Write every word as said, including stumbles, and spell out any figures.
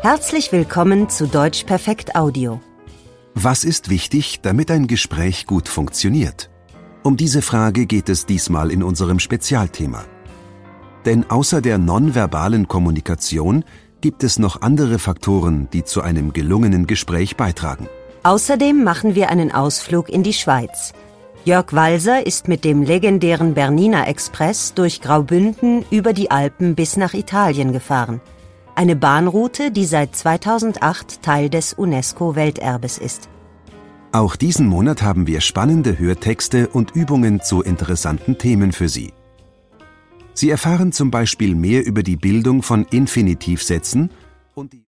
Herzlich willkommen zu Deutsch Perfekt Audio. Was ist wichtig, damit ein Gespräch gut funktioniert? Um diese Frage geht es diesmal in unserem Spezialthema. Denn außer der nonverbalen Kommunikation gibt es noch andere Faktoren, die zu einem gelungenen Gespräch beitragen. Außerdem machen wir einen Ausflug in die Schweiz. Jörg Walser ist mit dem legendären Bernina Express durch Graubünden über die Alpen bis nach Italien gefahren. Eine Bahnroute, die seit zweitausendacht Teil des UNESCO-Welterbes ist. Auch diesen Monat haben wir spannende Hörtexte und Übungen zu interessanten Themen für Sie. Sie erfahren zum Beispiel mehr über die Bildung von Infinitivsätzen und die